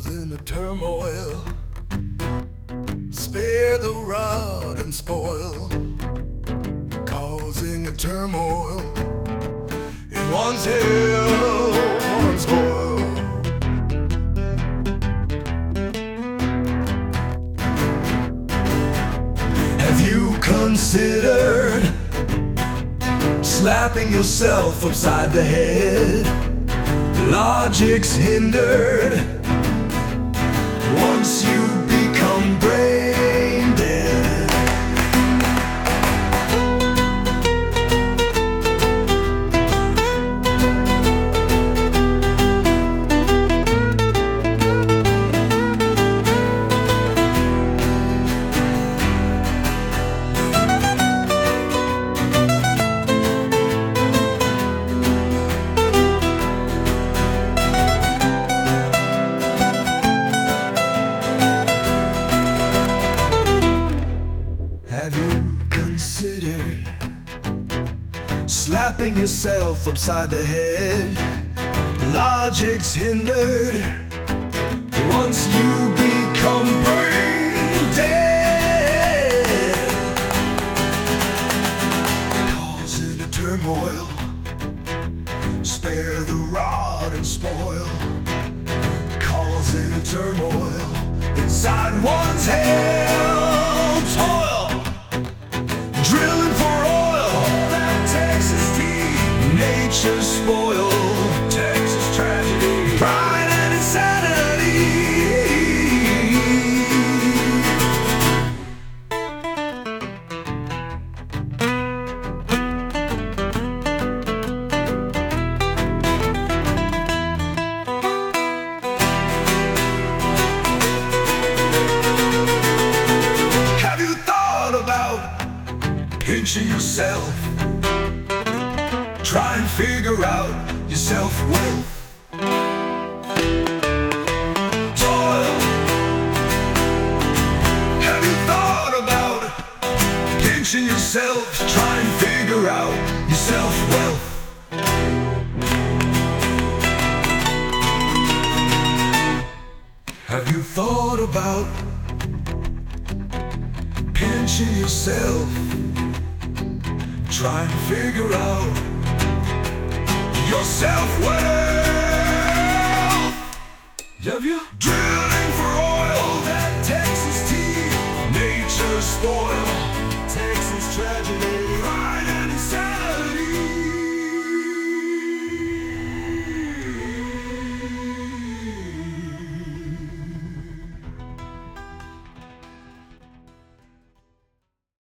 causing a turmoil. Spare the rod and spoil, causing a turmoil in one's hell, one's spoil. Have you considered slapping yourself upside the head? Logic's hindered once you become brain dead. Have you considered slapping yourself upside the head? Logic's hindered once you become brain dead. Causing a turmoil, spare the rod and spoil. Causing a turmoil inside one's hell. Toil, drilling for oil, that Texas tea, nature's spoil, Texas tragedy, pride and insanity. Have you thought about pinching yourself? Try and figure out your self-worth. Toil. Have you thought about pinching yourself? Try and figure out your self-worth. Have you thought about pinching yourself? Try and figure out your self-worth. Have you drilling for oil, that Texas tea, nature's spoil, Texas tragedy.